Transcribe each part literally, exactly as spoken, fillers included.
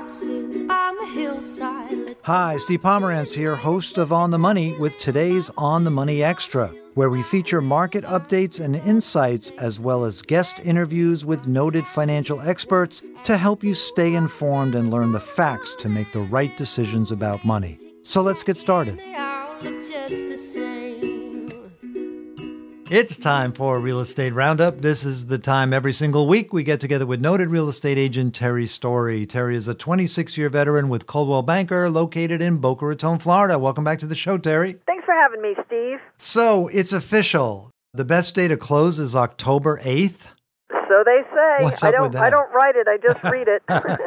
boxes on the hillside. Hi, Steve Pomerantz here, host of On the Money with today's On the Money Extra, where we feature market updates and insights as well as guest interviews with noted financial experts to help you stay informed and learn the facts to make the right decisions about money. So let's get started. They all look just the same. It's time for a Real Estate Roundup. This is the time every single week we get together with noted real estate agent Terry Story. Terry is a twenty-six-year veteran with Coldwell Banker located in Boca Raton, Florida. Welcome back to the show, Terry. Thanks for having me, Steve. So it's official. The best day to close is October eighth. So they say. What's I up don't with that? I don't write it, I just read it.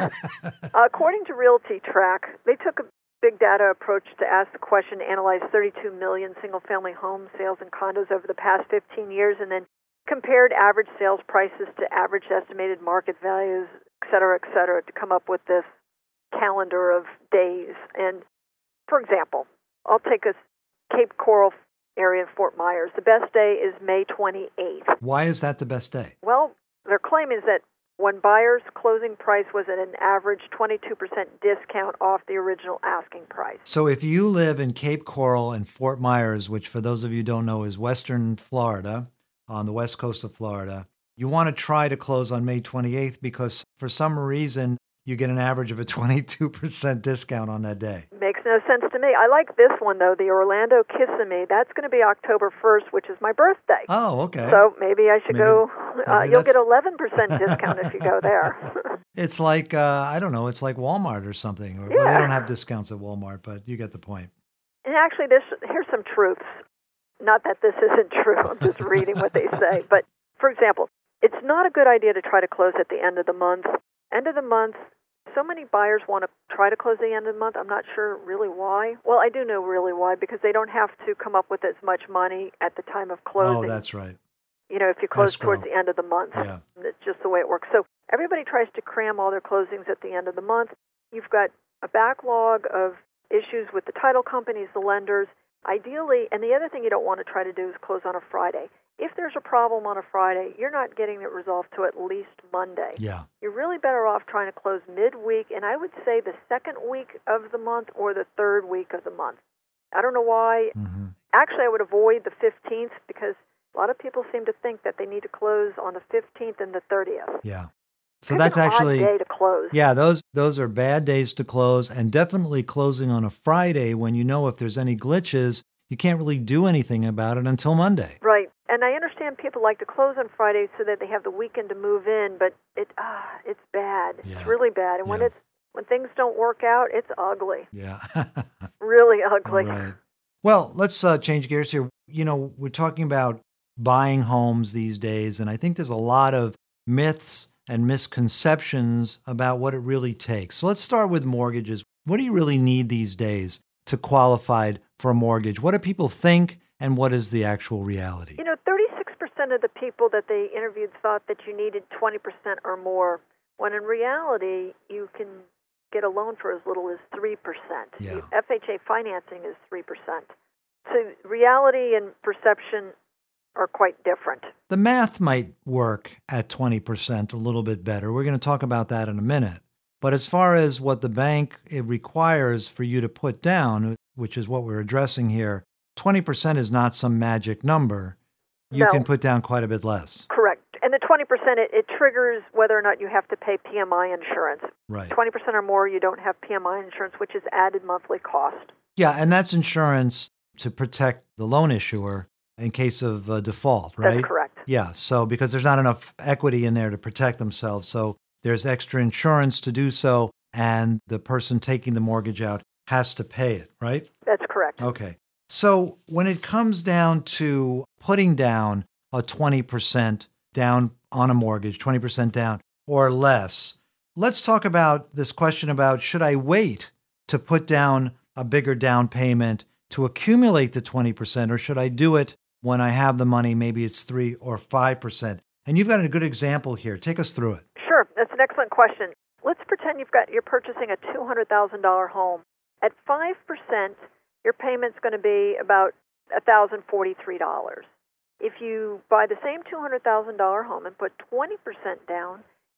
According to Realty Track, they took a big data approach to ask the question, analyze thirty-two million single-family home sales and condos over the past fifteen years, and then compared average sales prices to average estimated market values, et cetera, et cetera, to come up with this calendar of days. And, for example, I'll take a Cape Coral area in Fort Myers. The best day is May twenty-eighth. Why is that the best day? Well, their claim is that when buyers' closing price was at an average twenty-two percent discount off the original asking price. So if you live in Cape Coral and Fort Myers, which for those of you who don't know is western Florida, on the west coast of Florida, you want to try to close on May twenty-eighth because for some reason you get an average of a twenty-two percent discount on that day. Makes no sense to me. I like this one, though, the Orlando Kissimmee. That's going to be October first, which is my birthday. Oh, okay. So maybe I should Maybe- go. Uh, maybe you'll that's- get eleven percent discount if you go there. It's like, uh, I don't know, it's like Walmart or something. Or, Well, they Yeah. don't have discounts at Walmart, but you get the point. And actually, this, here's some truths. Not that this isn't true. I'm just reading what they say. But, for example, it's not a good idea to try to close at the end of the month. End of the month, so many buyers want to try to close the end of the month. I'm not sure really why. Well, I do know really why, because they don't have to come up with as much money at the time of closing. Oh, that's right. You know, if you close Escrow. towards the end of the month. Yeah. It's just the way it works. So everybody tries to cram all their closings at the end of the month. You've got a backlog of issues with the title companies, the lenders. Ideally, and the other thing you don't want to try to do is close on a Friday. If there's a problem on a Friday, you're not getting it resolved to at least Monday. Yeah. You're really better off trying to close midweek, and I would say the second week of the month or the third week of the month. I don't know why. hmm Actually, I would avoid the fifteenth because a lot of people seem to think that they need to close on the fifteenth and the thirtieth. Yeah. So Pick that's an actually, odd day to close. yeah, those those are bad days to close, and definitely closing on a Friday when you know if there's any glitches, you can't really do anything about it until Monday. Right. And I understand people like to close on Fridays so that they have the weekend to move in, but it ah, it's bad. Yeah. It's really bad. And when Yeah. it's when things don't work out, it's ugly. Yeah. Really ugly. Right. Well, let's uh, change gears here. You know, we're talking about buying homes these days, and I think there's a lot of myths and misconceptions about what it really takes. So let's start with mortgages. What do you really need these days to qualify for a mortgage? What do people think, and what is the actual reality? You know, thirty-six percent of the people that they interviewed thought that you needed twenty percent or more, when in reality, you can get a loan for as little as three percent. Yeah. F H A financing is three percent. So reality and perception are quite different. The math might work at twenty percent a little bit better. We're going to talk about that in a minute. But as far as what the bank it requires for you to put down, which is what we're addressing here, twenty percent is not some magic number. You No. can put down quite a bit less. Correct. And the twenty percent, it, it triggers whether or not you have to pay P M I insurance. Right. twenty percent or more, you don't have P M I insurance, which is added monthly cost. Yeah, and that's insurance to protect the loan issuer in case of uh, default, right? That's correct. Yeah, so because there's not enough equity in there to protect themselves, so there's extra insurance to do so, and the person taking the mortgage out has to pay it, right? That's correct. Okay. So when it comes down to putting down a twenty percent down on a mortgage, twenty percent down or less, let's talk about this question about should I wait to put down a bigger down payment to accumulate the twenty percent, or should I do it when I have the money, maybe it's three or five percent? And you've got a good example here. Take us through it. Sure, that's an excellent question. Let's pretend you've got you're purchasing a two hundred thousand dollars home. At five percent, your payment's going to be about one thousand forty-three dollars. If you buy the same two hundred thousand dollars home and put twenty percent down,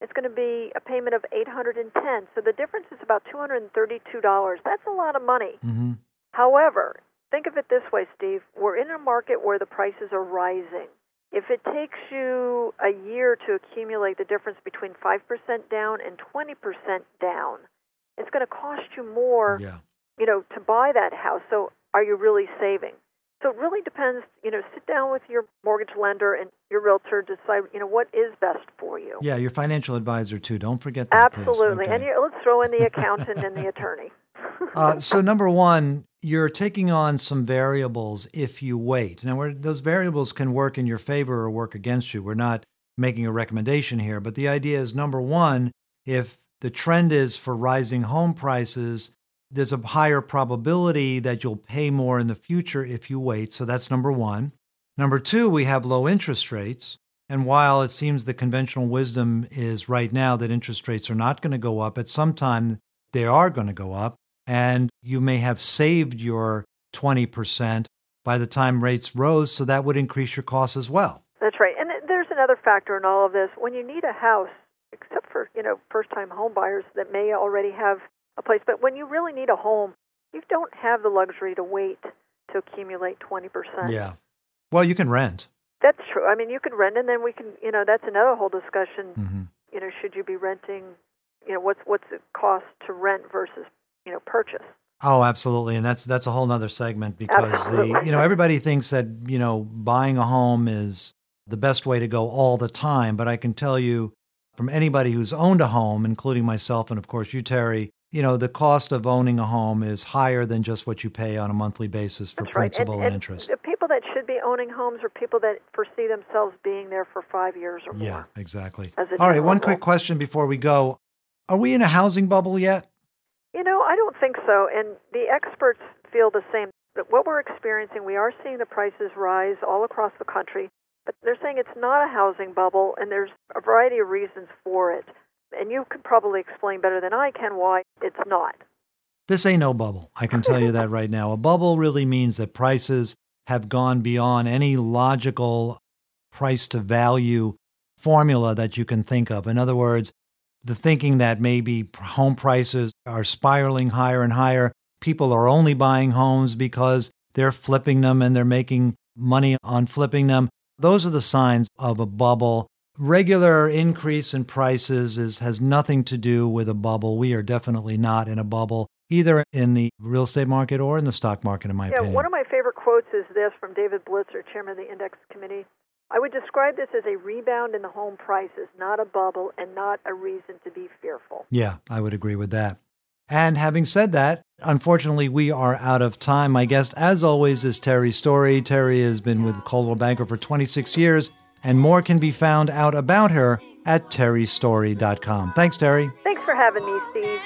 it's going to be a payment of eight hundred ten dollars. So the difference is about two hundred thirty-two dollars. That's a lot of money. Mm-hmm. However, think of it this way, Steve. We're in a market where the prices are rising. If it takes you a year to accumulate the difference between five percent down and twenty percent down, it's going to cost you more, Yeah. you know, to buy that house. So are you really saving? So it really depends, you know, sit down with your mortgage lender and your realtor to decide, you know, what is best for you. Yeah, your financial advisor, too. Don't forget that, please. Absolutely. Okay. And you, let's throw in the accountant and the attorney. uh, so, number one, you're taking on some variables if you wait. Now, we're, those variables can work in your favor or work against you. We're not making a recommendation here, but the idea is, number one, if the trend is for rising home prices, there's a higher probability that you'll pay more in the future if you wait. So that's number one. Number two, we have low interest rates. And while it seems the conventional wisdom is right now that interest rates are not going to go up, at some time they are going to go up. And you may have saved your twenty percent by the time rates rose, so that would increase your costs as well. That's right. And there's another factor in all of this. When you need a house, except for, you know, first-time home buyers that may already have a place, but when you really need a home, you don't have the luxury to wait to accumulate twenty percent. Yeah. Well, you can rent. That's true. I mean, you could rent, and then we can, you know, that's another whole discussion. Mm-hmm. You know, should you be renting, you know, what's what's it cost to rent versus, you know, purchase? Oh, absolutely. And that's that's a whole nother segment because Absolutely. the you know, everybody thinks that, you know, buying a home is the best way to go all the time. But I can tell you from anybody who's owned a home, including myself and of course you, Terry, you know, the cost of owning a home is higher than just what you pay on a monthly basis for That's right. principal and, and, and interest. The people that should be owning homes are people that foresee themselves being there for five years or more. Yeah, exactly. As a All right, general one rule. quick question before we go. Are we in a housing bubble yet? You know, I don't think so, and the experts feel the same. But what we're experiencing, we are seeing the prices rise all across the country, but they're saying it's not a housing bubble, and there's a variety of reasons for it. And you could probably explain better than I can why it's not. This ain't no bubble. I can tell you that right now. A bubble really means that prices have gone beyond any logical price to value formula that you can think of. In other words, the thinking that maybe home prices are spiraling higher and higher. People are only buying homes because they're flipping them and they're making money on flipping them. Those are the signs of a bubble. Regular increase in prices is, has nothing to do with a bubble. We are definitely not in a bubble, either in the real estate market or in the stock market, in my Yeah, opinion. one of my favorite quotes is this from David Blitzer, chairman of the Index Committee. I would describe this as a rebound in the home prices, not a bubble and not a reason to be fearful. Yeah, I would agree with that. And having said that, unfortunately, we are out of time. My guest, as always, is Terry Story. Terry has been with Coldwell Banker for twenty-six years, and more can be found out about her at terry story dot com. Thanks, Terry. Thanks for having me, Steve.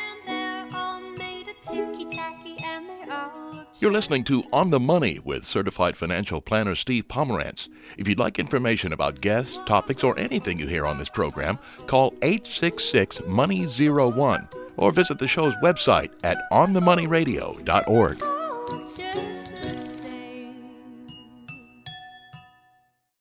You're listening to On the Money with certified financial planner Steve Pomerantz. If you'd like information about guests, topics, or anything you hear on this program, call eight six six, money zero one or visit the show's website at on the money radio dot org.